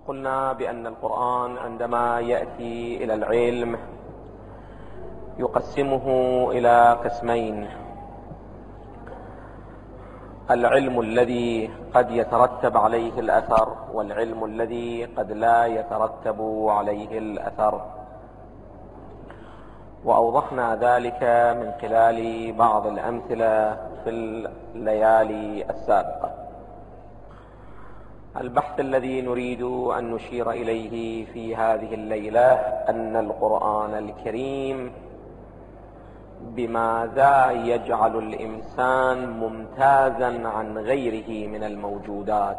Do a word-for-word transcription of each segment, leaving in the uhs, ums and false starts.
قلنا بأن القرآن عندما يأتي إلى العلم يقسمه إلى قسمين: العلم الذي قد يترتب عليه الأثر، والعلم الذي قد لا يترتب عليه الأثر. وأوضحنا ذلك من خلال بعض الأمثلة في الليالي السابقة. البحث الذي نريد أن نشير إليه في هذه الليلة أن القرآن الكريم بماذا يجعل الإنسان ممتازا عن غيره من الموجودات.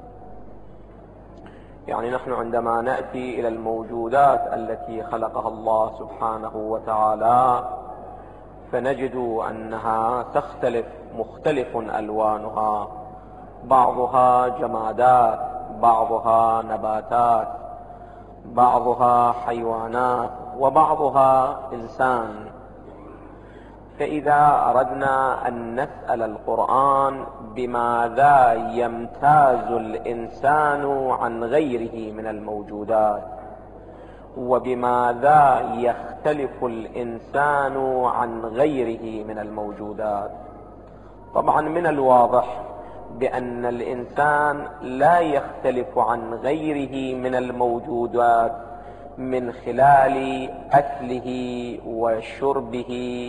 يعني نحن عندما نأتي إلى الموجودات التي خلقها الله سبحانه وتعالى فنجد أنها تختلف، مختلف ألوانها، بعضها جمادات، بعضها نباتات، بعضها حيوانات، وبعضها إنسان. فإذا أردنا أن نسأل القرآن بماذا يمتاز الإنسان عن غيره من الموجودات، وبماذا يختلف الإنسان عن غيره من الموجودات، طبعا من الواضح بأن الإنسان لا يختلف عن غيره من الموجودات من خلال أكله وشربه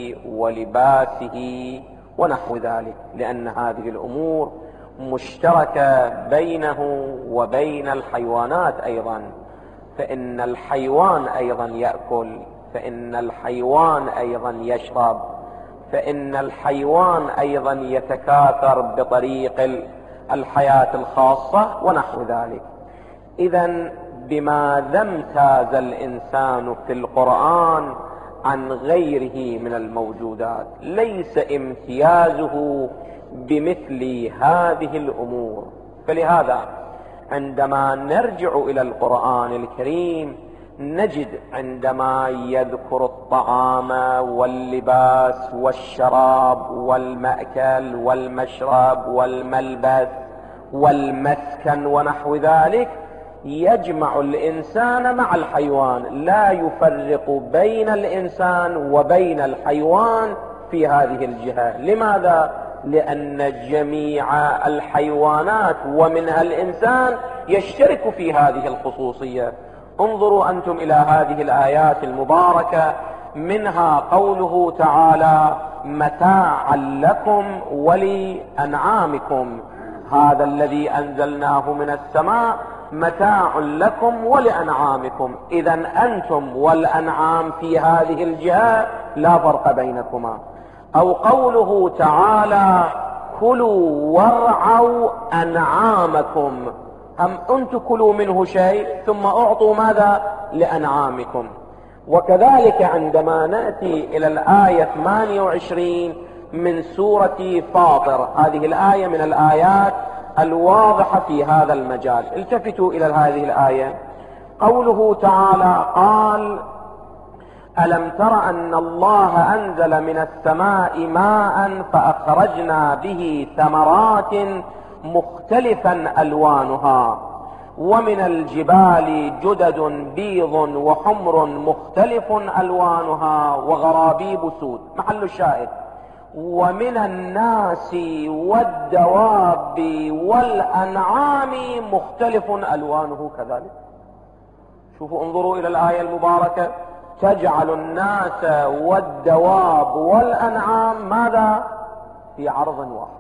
ولباسه ونحو ذلك، لأن هذه الأمور مشتركة بينه وبين الحيوانات أيضا. فإن الحيوان أيضا يأكل، فإن الحيوان أيضا يشرب، فإن الحيوان أيضا يتكاثر بطريق الحياة الخاصة ونحو ذلك. إذن بماذا امتاز الإنسان في القرآن عن غيره من الموجودات؟ ليس امتيازه بمثل هذه الأمور. فلهذا عندما نرجع إلى القرآن الكريم نجد عندما يذكر الطعام واللباس والشراب والمأكل والمشرب والملبس والمسكن ونحو ذلك يجمع الإنسان مع الحيوان، لا يفرق بين الإنسان وبين الحيوان في هذه الجهة. لماذا؟ لأن جميع الحيوانات ومنها الإنسان يشترك في هذه الخصوصية. انظروا أنتم إلى هذه الآيات المباركة، منها قوله تعالى: متاعا لكم ولأنعامكم، هذا الذي أنزلناه من السماء متاع لكم ولأنعامكم. إذن أنتم والأنعام في هذه الجهة لا فرق بينكما. أو قوله تعالى: كلوا وارعوا أنعامكم، أم أنتم كلوا منه شيء ثم أعطوا ماذا؟ لأنعامكم. وكذلك عندما نأتي إلى الآية ثمانية وعشرين من سورة فاطر، هذه الآية من الآيات الواضحة في هذا المجال. التفتوا إلى هذه الآية، قوله تعالى: قال: ألم تر أن الله أنزل من السماء ماء فأخرجنا به ثمرات مختلفا ألوانها ومن الجبال جدد بيض وحمر مختلف ألوانها وغرابيب سود. محل الشاهد: ومن الناس والدواب والأنعام مختلف ألوانه كذلك. شوفوا، انظروا إلى الآية المباركة، تجعل الناس والدواب والأنعام ماذا؟ في عرض واحد،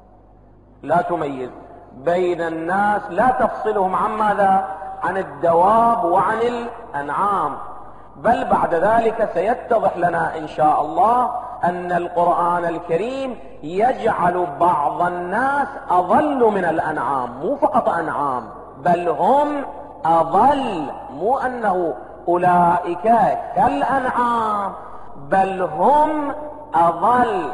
لا تميز بين الناس، لا تفصلهم عن ماذا؟ عن الدواب وعن الأنعام. بل بعد ذلك سيتضح لنا إن شاء الله أن القرآن الكريم يجعل بعض الناس أضل من الأنعام، مو فقط أنعام بل هم أضل، مو أنه أولئك كالأنعام بل هم أضل.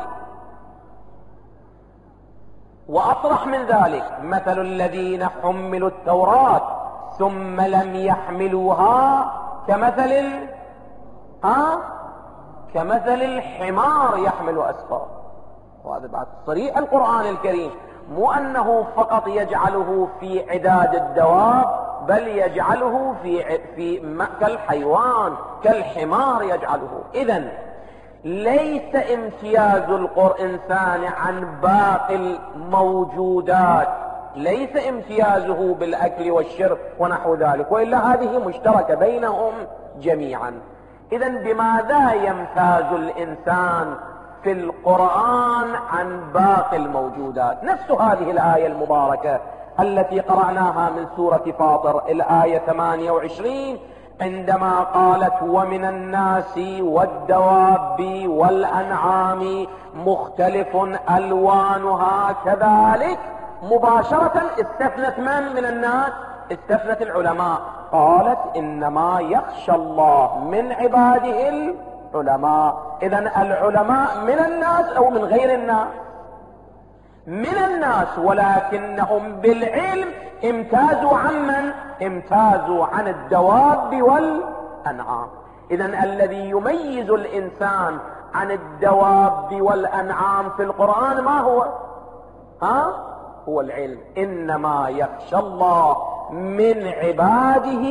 وأطرح من ذلك: مثل الذين حملوا التوراة ثم لم يحملوها كمثل ها كمثل الحمار يحمل أسفار. وهذا بعد صريح القرآن الكريم، مو أنه فقط يجعله في عداد الدواب بل يجعله في في كالحيوان كالحمار يجعله. إذن ليس امتياز الإنسان عن باقي الموجودات، ليس امتيازه بالأكل والشرب ونحو ذلك، وإلا هذه مشتركة بينهم جميعا. إذن بماذا يمتاز الإنسان في القرآن عن باقي الموجودات؟ نفس هذه الآية المباركة التي قرأناها من سورة فاطر، الآية ثمانية وعشرين، عندما قالت ومن الناس والدواب والأنعام مختلف ألوانها كذلك، مباشرة استثنت من من الناس؟ استثنت العلماء، قالت إنما يخشى الله من عباده العلماء. إذن العلماء من الناس أو من غير الناس؟ من الناس، ولكنهم بالعلم امتازوا عن من؟ امتازوا عن الدواب والأنعام. إذن الذي يميز الإنسان عن الدواب والأنعام في القرآن ما هو؟ ها؟ هو العلم. إنما يخشى الله من عباده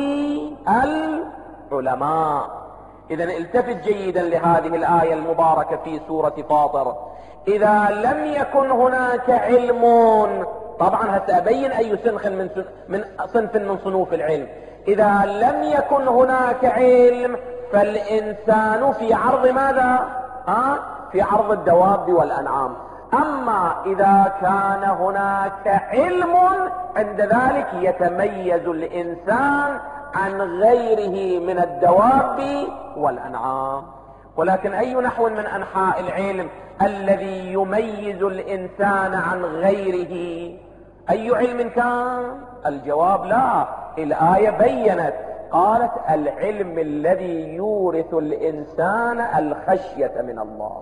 العلماء. إذن التفت جيدا لهذه الآية المباركة في سورة فاطر. إذا لم يكن هناك علم، طبعا هسأبين أي صنف من من صنف من صنوف العلم. إذا لم يكن هناك علم فالإنسان في عرض ماذا؟ ها؟ في عرض الدواب والأنعام. أما إذا كان هناك علم عند ذلك يتميز الإنسان عن غيره من الدواب والأنعام. ولكن أي نحو من أنحاء العلم الذي يميز الإنسان عن غيره؟ أي علم كان؟ الجواب لا. الآية بيّنت، قالت العلم الذي يورث الإنسان الخشية من الله.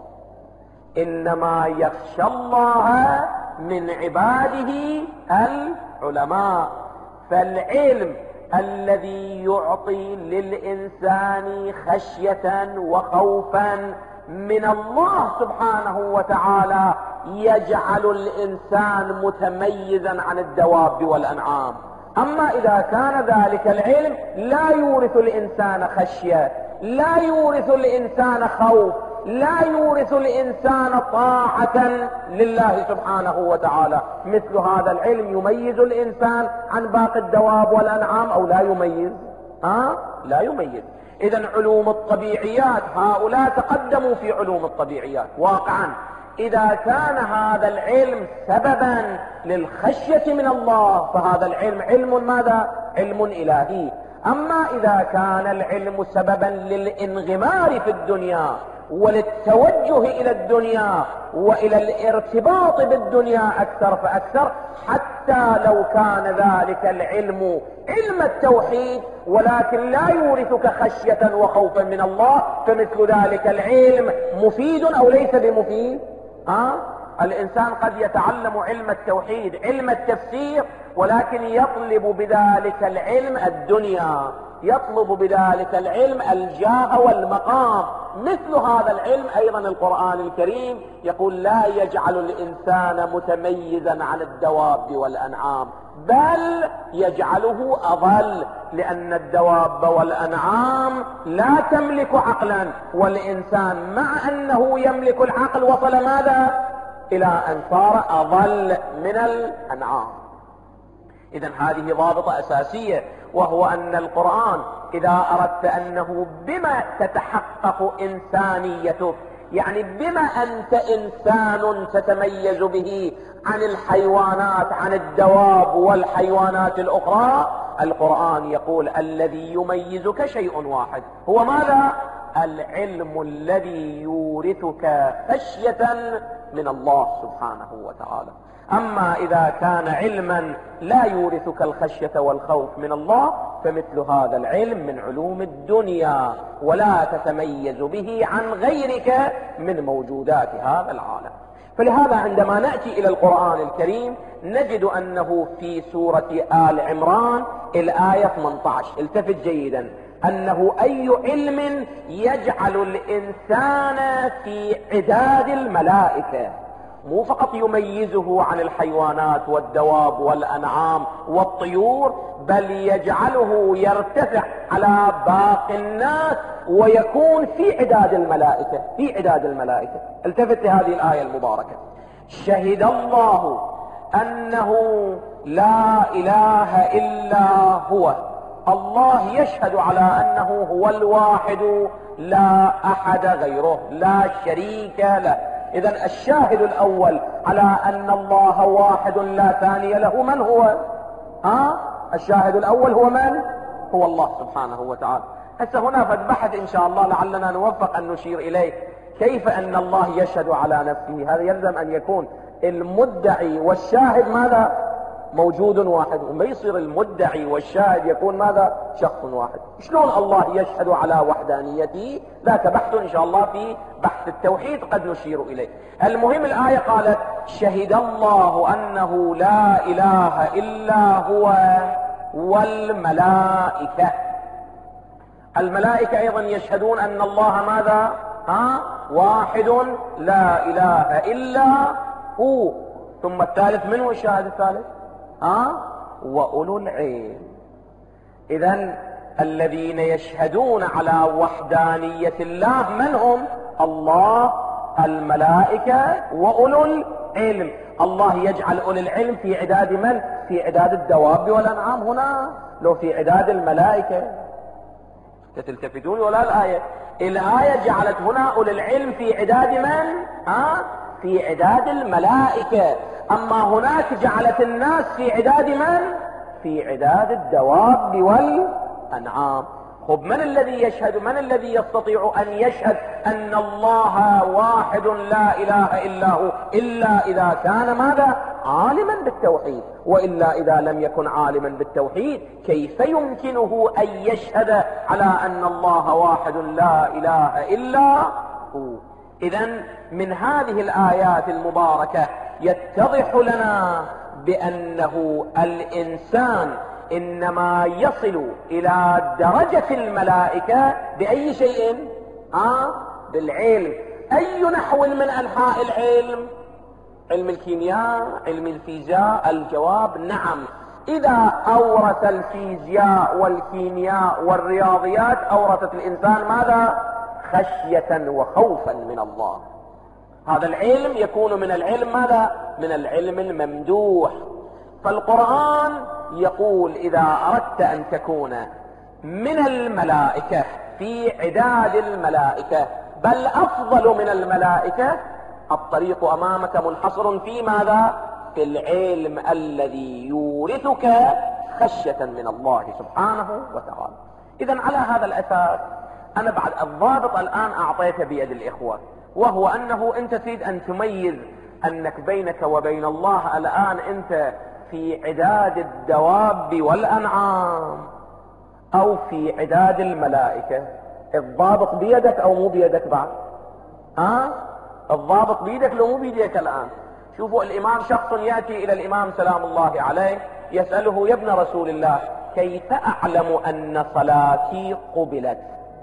إنما يخشى الله من عباده العلماء. فالعلم الذي يعطي للإنسان خشية وخوفا من الله سبحانه وتعالى يجعل الإنسان متميزا عن الدواب والأنعام. أما إذا كان ذلك العلم لا يورث الإنسان خشية، لا يورث الإنسان خوف، لا يورث الإنسان طاعة لله سبحانه وتعالى، مثل هذا العلم يميز الإنسان عن باقي الدواب والأنعام أو لا يميز؟ ها؟ لا يميز. إذن علوم الطبيعيات، هؤلاء تقدموا في علوم الطبيعيات واقعا. إذا كان هذا العلم سببا للخشية من الله فهذا العلم علم ماذا؟ علم إلهي. أما إذا كان العلم سببا للانغمار في الدنيا وللتوجه إلى الدنيا وإلى الارتباط بالدنيا أكثر فأكثر، حتى لو كان ذلك العلم علم التوحيد ولكن لا يورثك خشية وخوفا من الله، فمثل ذلك العلم مفيد أو ليس بمفيد؟ ها؟ الإنسان قد يتعلم علم التوحيد، علم التفسير، ولكن يطلب بذلك العلم الدنيا، يطلب بذلك العلم الجاه والمقام. مثل هذا العلم أيضا القرآن الكريم يقول لا يجعل الإنسان متميزا عن الدواب والأنعام، بل يجعله أضل، لأن الدواب والأنعام لا تملك عقلا، والإنسان مع أنه يملك العقل وصل ماذا؟ إلى أن صار أضل من الأنعام. إذن هذه ضابطة أساسية، وهو أن القرآن إذا أردت أنه بما تتحقق إنسانيتك، يعني بما أنت إنسان تتميز به عن الحيوانات، عن الدواب والحيوانات الأخرى، القرآن يقول الذي يميزك شيء واحد، هو ماذا؟ العلم الذي يورثك خشية من الله سبحانه وتعالى. أما إذا كان علما لا يورثك الخشية والخوف من الله فمثل هذا العلم من علوم الدنيا ولا تتميز به عن غيرك من موجودات هذا العالم. فلهذا عندما نأتي إلى القرآن الكريم نجد أنه في سورة آل عمران الآية ثمانية عشر، التفت جيدا، أنه أي علم يجعل الإنسان في عداد الملائكة مو فقط يميزه عن الحيوانات والدواب والأنعام والطيور، بل يجعله يرتفع على باقي الناس ويكون في عداد الملائكة، في عداد الملائكة. التفت لهذه الآية المباركة: شهد الله أنه لا إله إلا هو. الله يشهد على أنه هو الواحد لا أحد غيره، لا شريك له. إذن الشاهد الأول على أن الله واحد لا ثاني له من هو؟ ها؟ الشاهد الأول هو من؟ هو الله سبحانه وتعالى. هسه هنا فد بحث إن شاء الله لعلنا نوفق أن نشير إليه، كيف أن الله يشهد على نفسه؟ هذا يلزم أن يكون المدعي والشاهد ماذا؟ موجود واحد، وما يصير المدعي والشاهد يكون ماذا؟ شخص واحد. شلون الله يشهد على وحدانيته؟ ذاك بحث ان شاء الله في بحث التوحيد قد نشير اليه. المهم الآية قالت: شهد الله انه لا اله الا هو والملائكة. الملائكة ايضا يشهدون ان الله ماذا؟ ها؟ واحد لا اله الا هو. ثم الثالث، من هو الشاهد الثالث؟ ها؟ وأولو العلم. إذن الذين يشهدون على وحدانية الله من هم؟ الله، الملائكة، وأولو العلم. الله يجعل أولو العلم في عداد من؟ في عداد الدواب والأنعام هنا، لو في عداد الملائكة. تلتفتون ولا الآية؟ الآية جعلت هنا أولو العلم في عداد من؟ ها؟ في عداد الملائكة. أما هناك جعلت الناس في عداد من؟ في عداد الدواب والأنعام. خب من الذي يشهد؟ من الذي يستطيع أن يشهد أن الله واحد لا إله إلا هو إلا إذا كان ماذا؟ عالما بالتوحيد. وإلا إذا لم يكن عالما بالتوحيد كيف يمكنه أن يشهد على أن الله واحد لا إله إلا هو؟ إذن من هذه الآيات المباركة يتضح لنا بأنه الإنسان إنما يصل إلى درجة الملائكة بأي شيء؟ آه بالعلم. أي نحو من أنحاء العلم؟ علم الكيمياء، علم الفيزياء. الجواب نعم. إذا أورث الفيزياء والكيمياء والرياضيات أورثت الإنسان ماذا؟ خشية وخوفا من الله. هذا العلم يكون من العلم ماذا؟ من العلم الممدوح. فالقرآن يقول: إذا أردت أن تكون من الملائكة في عداد الملائكة، بل أفضل من الملائكة، الطريق أمامك منحصر في ماذا؟ في العلم الذي يورثك خشية من الله سبحانه وتعالى. إذن على هذا الأساس أنا بعد الضابط الآن أعطيته بيد الإخوة، وهو أنه أنت تريد أن تميز أنك بينك وبين الله الآن أنت في عداد الدواب والأنعام أو في عداد الملائكة. الضابط بيدك أو مو بيدك بعد؟ ها؟ الضابط بيدك لو مو بيدك الآن. شوفوا الإمام، شخص يأتي إلى الإمام سلام الله عليه يسأله: يا ابن رسول الله، كيف أعلم أن صلاتي قبلت؟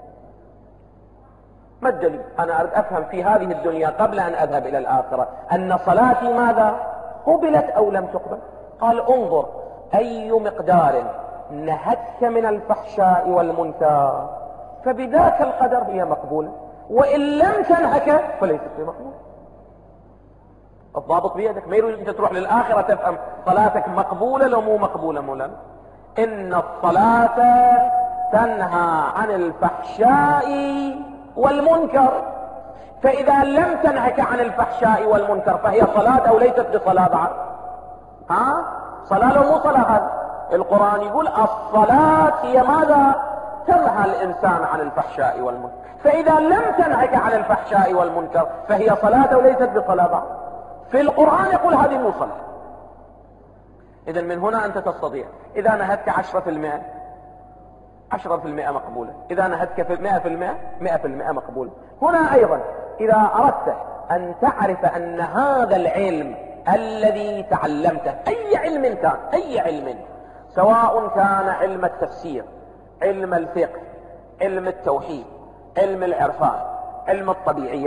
ما الدليل؟ أنا أريد أفهم في هذه الدنيا قبل أن أذهب إلى الآخرة أن صلاتي ماذا؟ قبلت أو لم تقبل؟ قال: انظر أي مقدار نهتك من الفحشاء والمنكر فبذاك القدر هي مقبولة، وإن لم تنهك فليست بمقبولة. الضابط بيدك. ما يريد أنت تروح للآخرة تفهم صلاتك مقبولة لو مو مقبولة مولا. إن الصلاة تنهى عن الفحشاء والمنكر، فإذا لم تنهك عن الفحشاء والمنكر فهي صلاة أو ليست بصلاة بعد؟ ها؟ صلاة لو مو صلاة هذا؟ القرآن يقول الصلاة هي ماذا؟ تنهى الإنسان عن الفحشاء والمنكر، فإذا لم تنهك عن الفحشاء والمنكر فهي صلاة أو ليست بصلاة بعد؟ في القرآن يقول هذه مو صلاة. إذن من هنا أنت تستطيع إذا نهتك عشرة في المئة عشرة في المئة مقبولة، إذا نهتك في مئة في المئة مئة في المئة مقبولة. هنا أيضا إذا أردت أن تعرف أن هذا العلم الذي تعلمته، أي علم كان، أي علم، سواء كان علم التفسير، علم الفقه، علم التوحيد، علم العرفان، علم الطبيعيات،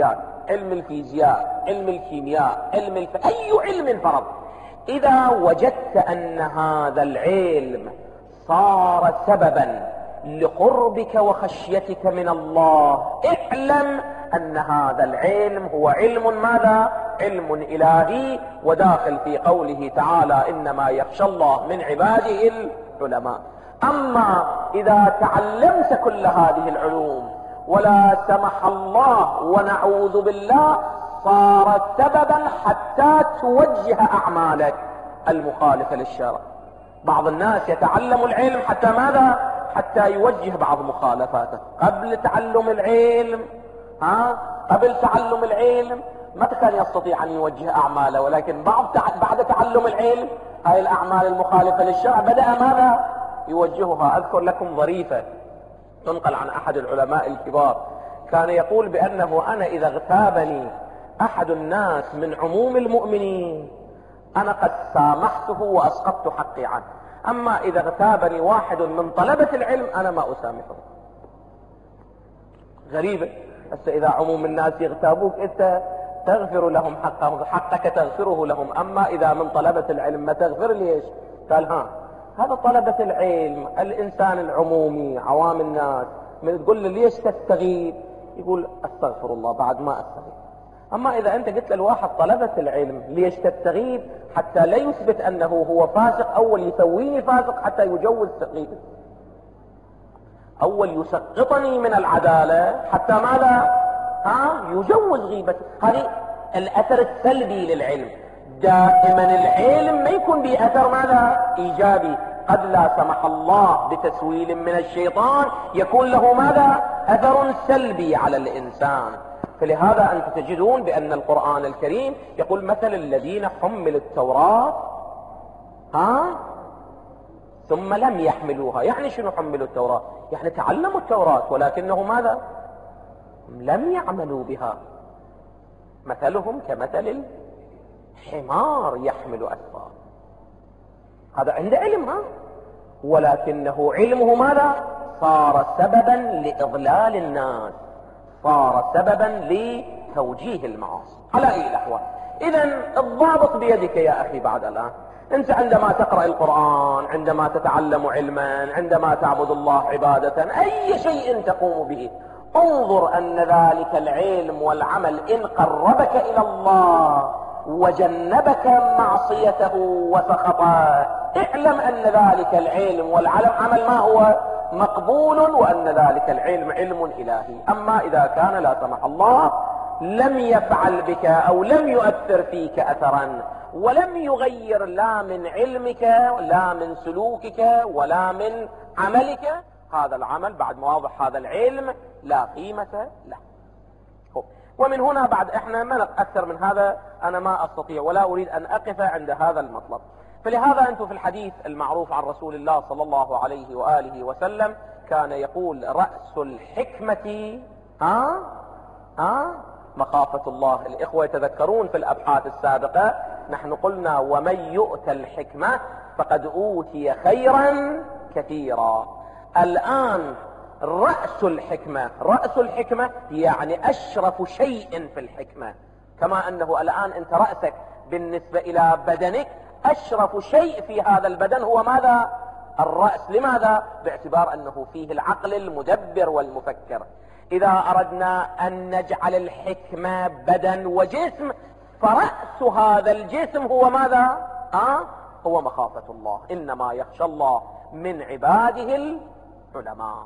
علم الفيزياء، علم الكيمياء، علم الف... اي علم فرض، اذا وجدت ان هذا العلم صار سببا لقربك وخشيتك من الله، اعلم ان هذا العلم هو علم ماذا؟ علم الهي، وداخل في قوله تعالى انما يخشى الله من عباده العلماء. اما اذا تعلمت كل هذه العلوم ولا سمح الله ونعوذ بالله صار سببا حتى توجه اعمالك المخالفة للشرع. بعض الناس يتعلم العلم حتى ماذا؟ حتى يوجه بعض مخالفاته. قبل تعلم العلم ها قبل تعلم العلم ما كان يستطيع ان يوجه اعماله، ولكن بعد بعد تعلم العلم هاي الاعمال المخالفة للشرع بدأ ماذا؟ يوجهها. اذكر لكم ظريفة تنقل عن احد العلماء الكبار، كان يقول بانه انا اذا اغتابني احد الناس من عموم المؤمنين انا قد سامحته واسقطت حقي عنه، اما اذا اغتابني واحد من طلبة العلم انا ما اسامحه. غريبة. بس اذا عموم الناس يغتابوك انت تغفر لهم حقهم، حقك تغفره لهم، اما اذا من طلبة العلم ما تغفر ليش؟ قال ها هذا طلبة العلم الانسان العمومي عوام الناس، من تقول له ليش تستغيث يقول استغفر الله بعد ما استغيث. اما اذا انت قلت للواحد طلبة العلم ليش تستغيث حتى لا يثبت انه هو فاسق، اول يسويني فاسق حتى يجوز تغيثه، اول يسقطني من العدالة حتى ماذا؟ ها يجوز غيبتي. هذه الاثر السلبي للعلم. دائما العلم ما يكون به اثر ماذا؟ ايجابي. قد لا سمح الله بتسويل من الشيطان يكون له ماذا؟ اثر سلبي على الانسان. فلهذا انتم تجدون بان القرآن الكريم يقول مثل الذين حملوا التوراة ها ثم لم يحملوها. يعني شنو حملوا التوراة؟ يعني تعلموا التوراة ولكنه ماذا؟ لم يعملوا بها. مثلهم كمثل الحمار يحمل أسفار. هذا عنده علم ها ولكنه علمه ماذا؟ صار سببا لإضلال الناس، صار سببا لتوجيه المعاصي. على اي الاحوال اذا الضابط بيدك يا اخي. بعد الان انت عندما تقرأ القرآن، عندما تتعلم علما، عندما تعبد الله عبادة، اي شيء تقوم به، انظر ان ذلك العلم والعمل ان قربك الى الله وجنبك معصيته وسخطه، اعلم ان ذلك العلم والعمل ما هو؟ مقبول، وان ذلك العلم علم الهي. اما اذا كان لا سمح الله لم يفعل بك او لم يؤثر فيك اثرا ولم يغير لا من علمك لا من سلوكك ولا من عملك، هذا العمل بعد ما واضح هذا العلم لا قيمة له. ومن هنا بعد احنا ما اكثر من هذا انا ما استطيع ولا اريد ان اقف عند هذا المطلب. فلهذا انتم في الحديث المعروف عن رسول الله صلى الله عليه وآله وسلم كان يقول رأس الحكمة ها ها مخافة الله. الاخوة يتذكرون في الابحاث السابقة نحن قلنا ومن يؤت الحكمة فقد اوتي خيرا كثيرا. الان رأس الحكمة، رأس الحكمة يعني اشرف شيء في الحكمة، كما انه الان انت رأسك بالنسبة الى بدنك اشرف شيء في هذا البدن هو ماذا؟ الرأس. لماذا؟ باعتبار انه فيه العقل المدبر والمفكر. اذا اردنا ان نجعل الحكمة بدن وجسم فرأس هذا الجسم هو ماذا؟ آه؟ هو مخافة الله. انما يخشى الله من عباده العلماء.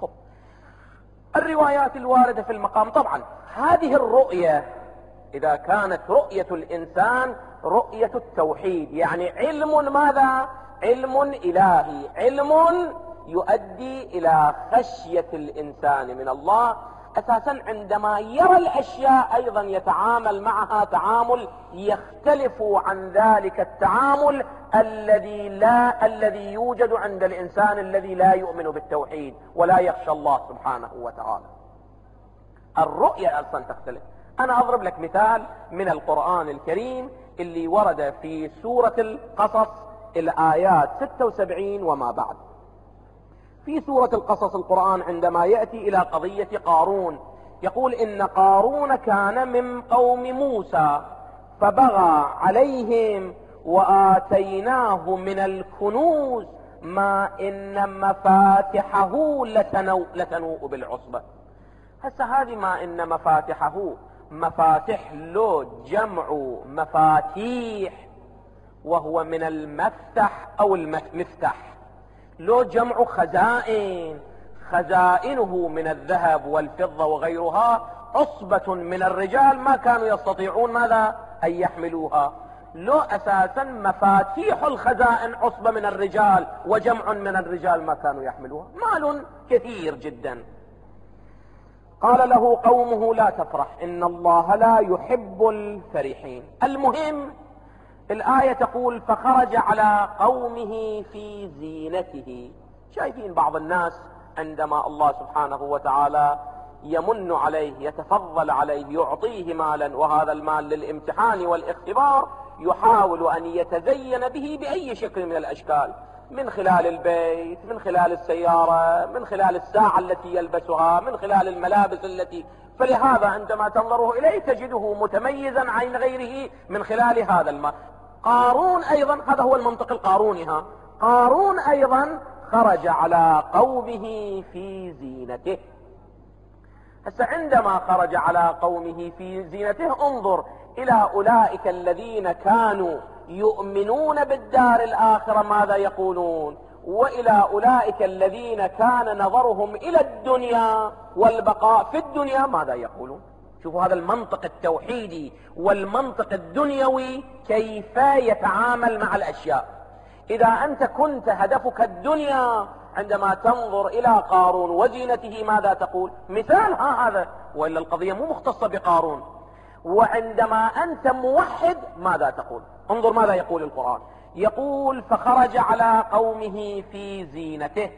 الروايات الواردة في المقام طبعا هذه الرؤية اذا كانت رؤية الانسان رؤية التوحيد يعني علم ماذا؟ علم الهي، علم يؤدي الى خشية الانسان من الله. اساسا عندما يرى الاشياء ايضا يتعامل معها تعامل يختلف عن ذلك التعامل الذي لا الذي يوجد عند الانسان الذي لا يؤمن بالتوحيد ولا يخشى الله سبحانه وتعالى. الرؤية اصلا تختلف. انا اضرب لك مثال من القرآن الكريم اللي ورد في سورة القصص الايات ستة وسبعين وما بعد. في سورة القصص القرآن عندما يأتي الى قضية قارون يقول إن قارون كان من قوم موسى فبغى عليهم وآتيناه من الكنوز ما إن مفاتحه لتنوء, لتنوء بالعصبة. هسه هذه ما إن مفاتحه، مفاتح له جمع مفاتيح، وهو من المفتح أو المفتح، له جمع خزائن، خزائنه من الذهب والفضة وغيرها عصبة من الرجال ما كانوا يستطيعون ماذا أن يحملوها. له أساسا مفاتيح الخزائن عصبة من الرجال وجمع من الرجال ما كانوا يحملوها، مال كثير جدا. قال له قومه لا تفرح إن الله لا يحب الفرحين. المهم الآية تقول فخرج على قومه في زينته. شايفين بعض الناس عندما الله سبحانه وتعالى يمن عليه، يتفضل عليه، يعطيه مالا، وهذا المال للامتحان والاختبار، يحاول أن يتزين به بأي شكل من الأشكال، من خلال البيت، من خلال السيارة، من خلال الساعة التي يلبسها، من خلال الملابس التي، فلهذا عندما تنظره إليه تجده متميزا عن غيره من خلال هذا المال. قارون أيضا هذا هو المنطق القاروني، ها قارون أيضا خرج على قومه في زينته. هسه عندما خرج على قومه في زينته انظر إلى أولئك الذين كانوا يؤمنون بالدار الآخرة ماذا يقولون، وإلى أولئك الذين كان نظرهم إلى الدنيا والبقاء في الدنيا ماذا يقولون. شوفوا هذا المنطق التوحيدي والمنطق الدنيوي كيف يتعامل مع الأشياء. إذا أنت كنت هدفك الدنيا عندما تنظر إلى قارون وزينته ماذا تقول؟ مثال ها هذا، وإلا القضية مو مختصة بقارون. وعندما أنت موحد ماذا تقول؟ انظر ماذا يقول القرآن، يقول فخرج على قومه في زينته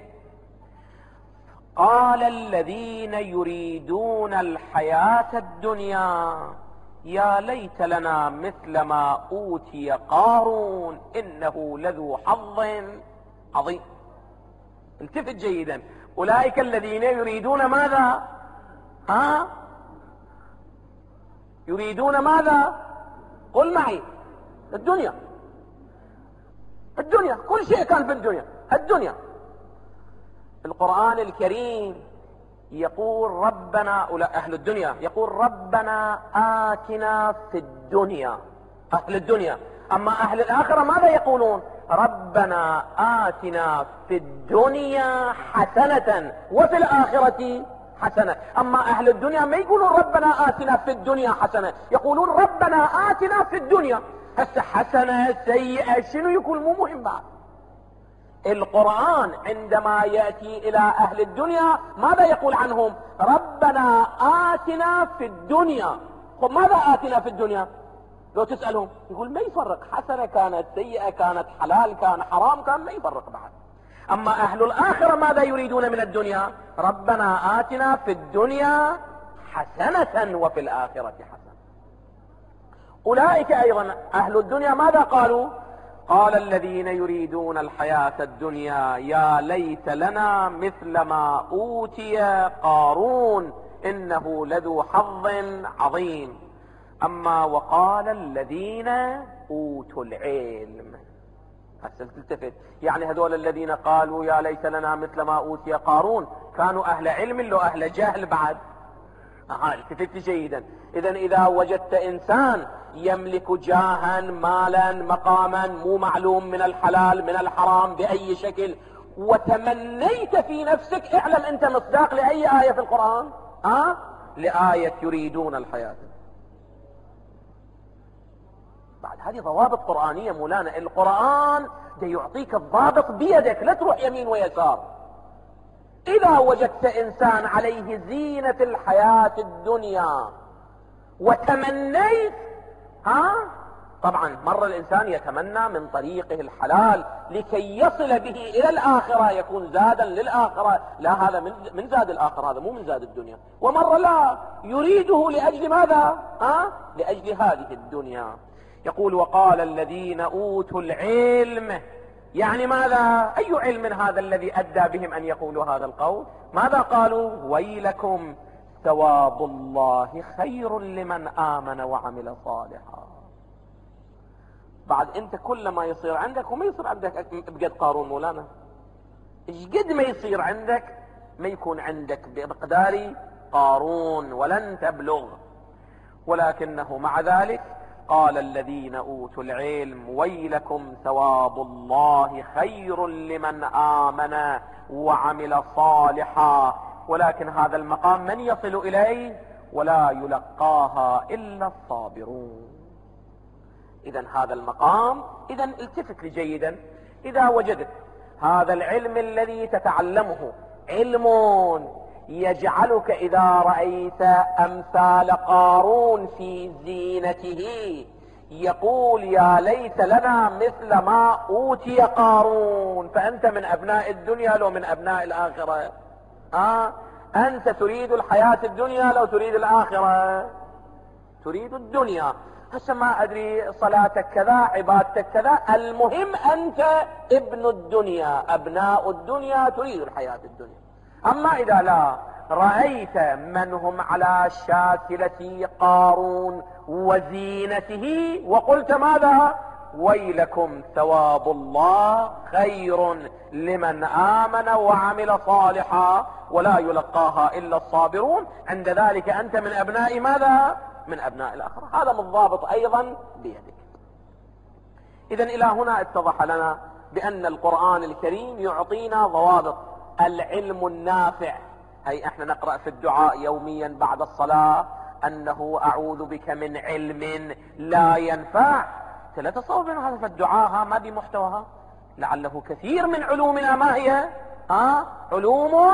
قال الذين يريدون الحياة الدنيا يا ليت لنا مثل ما أوتي قارون إنه لذو حظ عظيم. التفت جيدا، أولئك الذين يريدون ماذا؟ ها؟ يريدون ماذا؟ قل معي، الدنيا. الدنيا كل شيء كان في الدنيا، الدنيا. القرآن الكريم يقول ربنا، أهل الدنيا يقول ربنا آتنا في الدنيا، أهل الدنيا. أما أهل الآخرة ماذا يقولون؟ ربنا آتنا في الدنيا حسنة وفي الآخرة حسنة. أما أهل الدنيا ما يقولون ربنا آتنا في الدنيا حسنة، يقولون ربنا آتنا في الدنيا. هسه حسنة سيئة شنو يكون مو مهم بعد. القرآن عندما يأتي إلى أهل الدنيا ماذا يقول عنهم؟ ربنا آتنا في الدنيا. طب ماذا آتنا في الدنيا؟ لو تسألهم يقول ما يفرق، حسنة كانت، سيئة كانت، حلال كان، حرام كان، ما يفرق بعد. أما أهل الآخرة ماذا يريدون من الدنيا؟ ربنا آتنا في الدنيا حسنة وفي الآخرة حسنة. أولئك أيضا أهل الدنيا ماذا قالوا؟ قال الذين يريدون الحياة الدنيا يا ليت لنا مثل ما أوتي قارون إنه لذو حظ عظيم. أما وقال الذين أوتوا العلم، هسه تلتفت، يعني هذول الذين قالوا يا ليت لنا مثل ما أوتي قارون كانوا أهل علم لو أهل جهل بعد. آه التفت جيدا. إذا إذا وجدت إنسان يملك جاها، مالا، مقاما مو معلوم من الحلال من الحرام بأي شكل، وتمنيت في نفسك، اعلم أنت مصداق لأي آية في القرآن؟ ها؟ آه؟ لآية يريدون الحياة. بعد هذه ضوابط قرآنية مولانا. القرآن ده يعطيك الضابط بيدك، لا تروح يمين ويسار. إذا وجدت إنسان عليه زينة الحياة الدنيا وتمنيت، ها طبعا مرة الإنسان يتمنى من طريقه الحلال لكي يصل به إلى الآخرة، يكون زادا للآخرة، لا هذا من من زاد الآخرة، هذا مو من زاد الدنيا. ومرة لا يريده لأجل ماذا؟ ها؟ لأجل هذه الدنيا. يقول وقال الذين أوتوا العلم، يعني ماذا؟ أي علم هذا الذي أدى بهم أن يقولوا هذا القول؟ ماذا قالوا؟ ويلكم ثواب الله خير لمن آمن وعمل صالحا. بعد انت كل ما يصير عندك وما يصير عندك بقد قارون مولانا، ايش قد ما يصير عندك ما يكون عندك بمقدار قارون ولن تبلغ. ولكنه مع ذلك قال الذين اوتوا العلم ويلكم ثواب الله خير لمن آمن وعمل صالحا. ولكن هذا المقام من يصل اليه؟ ولا يلقاها الا الصابرون. اذا هذا المقام، اذا التفت لي جيدا، اذا وجدت هذا العلم الذي تتعلمه علم يجعلك اذا رأيت امثال قارون في زينته يقول يا ليت لنا مثل ما اوتي قارون، فانت من ابناء الدنيا لو من ابناء الاخرة؟ آه انت تريد الحياة الدنيا لو تريد الاخرة؟ تريد الدنيا. هسه ما ادري صلاتك كذا، عبادتك كذا، المهم انت ابن الدنيا، ابناء الدنيا، تريد الحياة الدنيا. اما اذا لا رأيت من هم على شاكلة قارون وزينته وقلت ماذا؟ ويلكم ثواب الله خير لمن آمن وعمل صالحا ولا يلقاها الا الصابرون، عند ذلك انت من ابناء ماذا؟ من ابناء الاخرة. هذا مضابط ايضا بيدك. اذا الى هنا اتضح لنا بان القرآن الكريم يعطينا ضوابط العلم النافع. هي احنا نقرأ في الدعاء يوميا بعد الصلاة انه اعوذ بك من علم لا ينفع. لا تصور هذا في الدعاء ما بمحتواها، لعله كثير من علومنا ما هي؟ آه علوم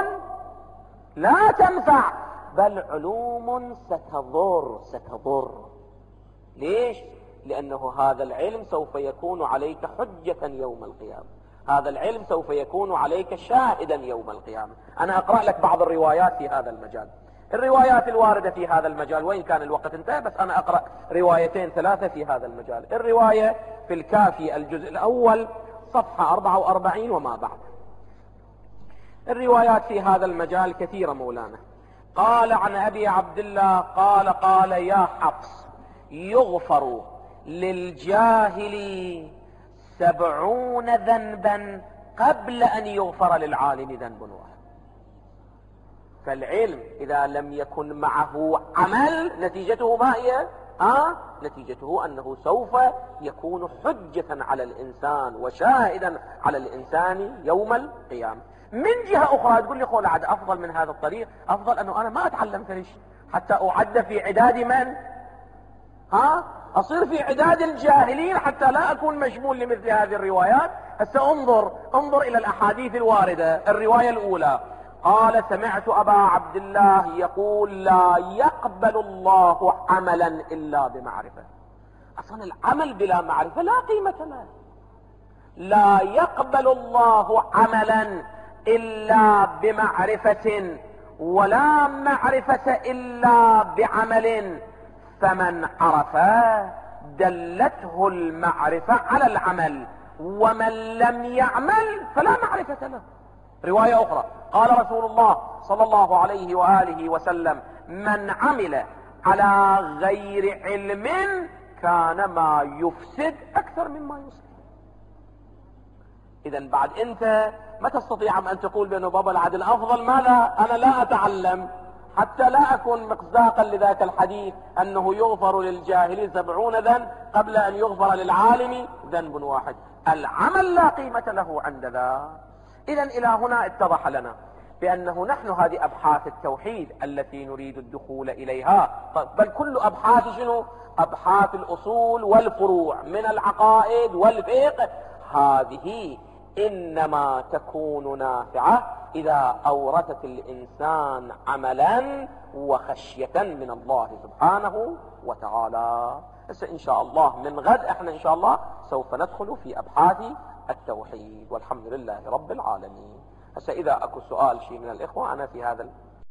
لا تنفع، بل علوم ستضر ستضر. ليش؟ لأنه هذا العلم سوف يكون عليك حجة يوم القيامة، هذا العلم سوف يكون عليك شاهدا يوم القيامة. أنا أقرأ لك بعض الروايات في هذا المجال، الروايات الواردة في هذا المجال، وإن كان الوقت انتهى بس أنا أقرأ روايتين ثلاثة في هذا المجال. الرواية في الكافي الجزء الأول صفحة أربعة وأربعين وما بعد. الروايات في هذا المجال كثيرة مولانا. قال عن أبي عبد الله قال قال يا حفص يغفر للجاهل سبعون ذنبا قبل أن يغفر للعالم ذنب واحد. فالعلم إذا لم يكن معه عمل نتيجته ما هي؟ آه نتيجته أنه سوف يكون حجة على الإنسان وشاهدا على الإنسان يوم القيامة. من جهة أخرى تقول لي خول عاد أفضل من هذا الطريق، أفضل أنه أنا ما أتعلم كل شيء حتى أعد في عداد من؟ ها؟ أصير في عداد الجاهلين حتى لا أكون مشمول لمثل هذه الروايات. هسه انظر انظر إلى الأحاديث الواردة. الرواية الأولى قال سمعت أبا عبد الله يقول لا يقبل الله عملا إلا بمعرفة. أصلا العمل بلا معرفة لا قيمة له. لا يقبل الله عملا إلا بمعرفة ولا معرفة إلا بعمل، فمن عرف دلته المعرفة على العمل ومن لم يعمل فلا معرفة له. رواية أخرى قال رسول الله صلى الله عليه وآله وسلم من عمل على غير علم كان ما يفسد أكثر مما يصلح. إذا بعد أنت ما تستطيع أن تقول بأنه بابا العدل أفضل ماذا؟ أنا لا أتعلم حتى لا أكون مصداقا لذاك الحديث أنه يغفر للجاهل سبعون ذنب قبل أن يغفر للعالم ذنب واحد. العمل لا قيمة له عند ذا. إذا إلى هنا اتضح لنا بأنه نحن هذه أبحاث التوحيد التي نريد الدخول إليها، بل كل أبحاث شنو؟ أبحاث الأصول والفروع من العقائد والفقه، هذه إنما تكون نافعة إذا أورثت الإنسان عملا وخشية من الله سبحانه وتعالى. بس إن شاء الله من غد احنا إن شاء الله سوف ندخل في أبحاث التوحيد، والحمد لله رب العالمين. هسه إذا أكو سؤال شيء من الإخوة أنا في هذا